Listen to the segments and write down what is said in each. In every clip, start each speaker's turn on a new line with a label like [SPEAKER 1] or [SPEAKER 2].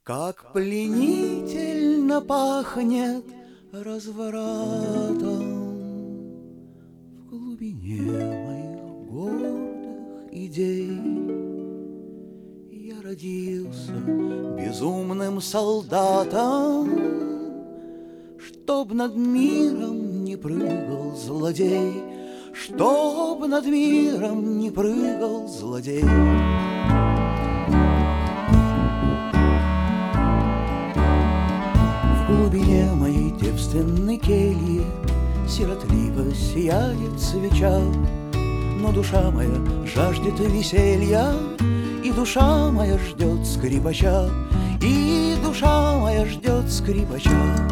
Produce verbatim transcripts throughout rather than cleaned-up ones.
[SPEAKER 1] Как пленительно пахнет развратом в глубине моих гордых идей. Я родился безумным солдатом, чтоб над миром не прыгал злодей, чтоб над миром не прыгал злодей. В глубине моей девственной кельи сиротливо сияет свеча, но душа моя жаждет веселья, и душа моя ждет скрипача, и душа моя ждет скрипача.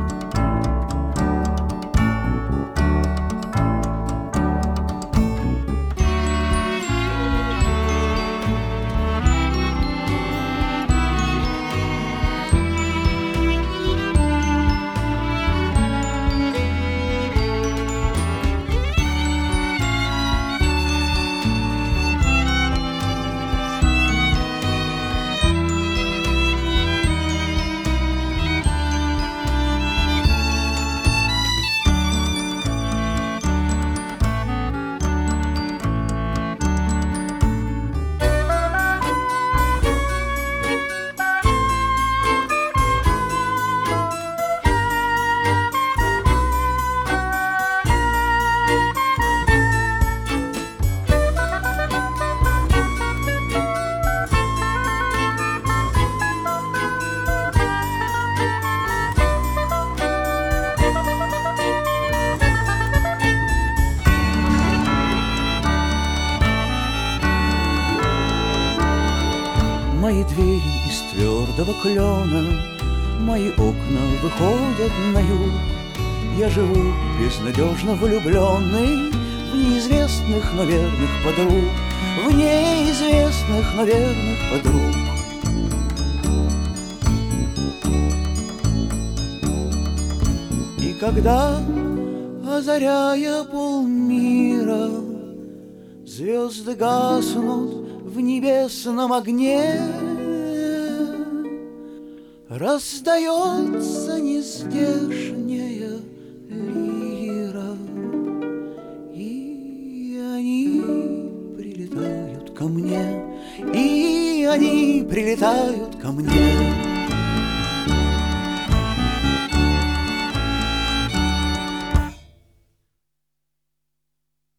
[SPEAKER 1] Мои двери из твердого клена, мои окна выходят на юг. Я живу безнадежно влюбленный в неизвестных, но верных подруг, в неизвестных, но верных подруг. И когда, озаряя полмира, звезды гаснут в небесном огне, раздается нездешняя лира, и они прилетают ко мне, и они прилетают ко мне.